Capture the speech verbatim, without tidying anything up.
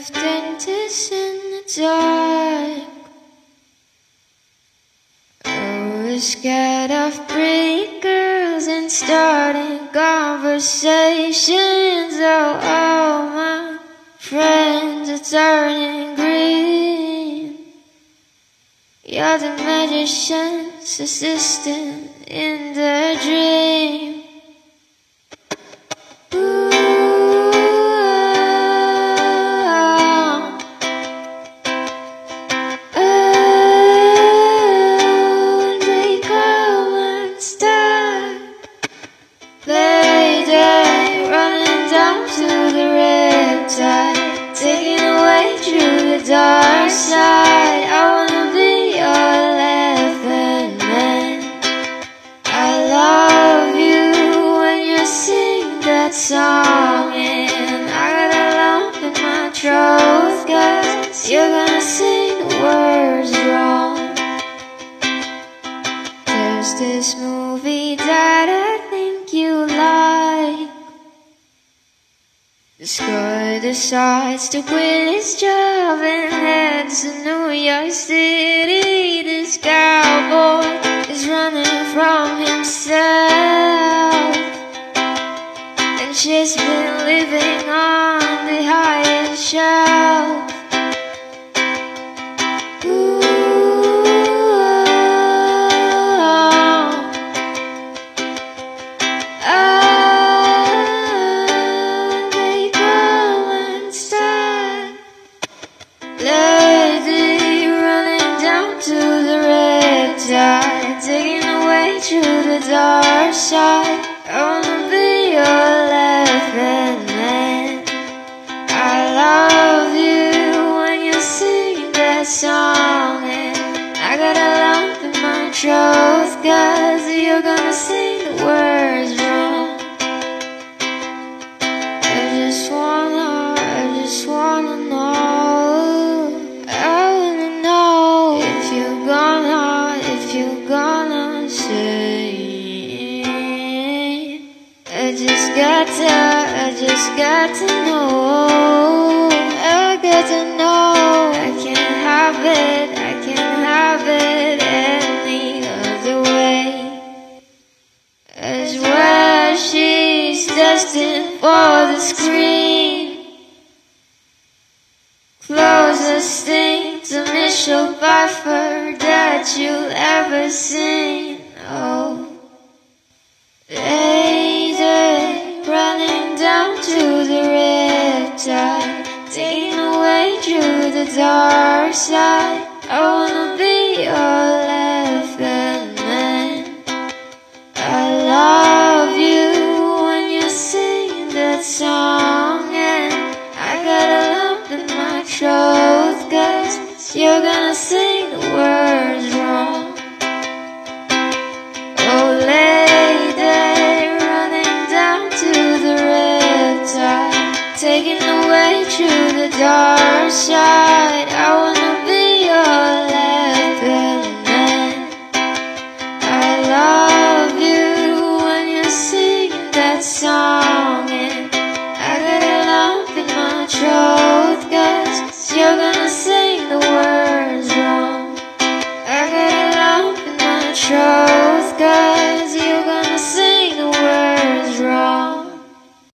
of dentists in the dark. Oh, we're scared of pretty girls and starting conversations. Oh, all my friends are turning green. You're the magician's assistant in the dream. Taking away through the dark side. I wanna be your elephant man. I love you when you sing that song, and I got a lump in my throat, 'cause you're gonna sing the words wrong. There's this movie that I think you like. This guy decides to quit his job and heads to New York City. This cowboy is running from himself, and she's been living on the highest shelf. Lady running down to the red tide, taking away through the dark side. I wanna be your elephant man. I love you when you sing that song, and I got a lump in my throat, 'cause you're gonna sing the words wrong. I just wanna, I just wanna know. I just got to, I just got to know. I got to know. I can't have it, I can't have it any other way. I swear she's destined for the screen. Closest thing to Michelle Pfeiffer that you'll ever seen. Oh, lady running down to the red tide, taking away through the dark side. I wanna be your elephant man. I love you when you sing that song, and I got a lump in my throat, 'cause you're gonna sing the words wrong. Oh, lady running down to the red tide, taking away through the dark side. I wanna be your elephant man. I love you when you sing that song, and I got a lump in my throat, 'cause you're gonna sing the words wrong. I got a lump in my throat.